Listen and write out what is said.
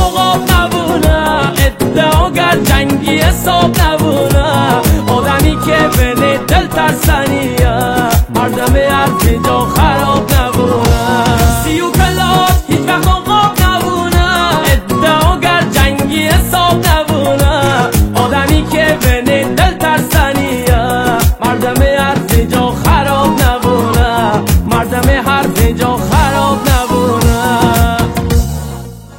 عقاب نبونه، ادعاگر جنگی حساب نبونه، آدمی که بله دل ترسنیه، مردم حرفی جا خراب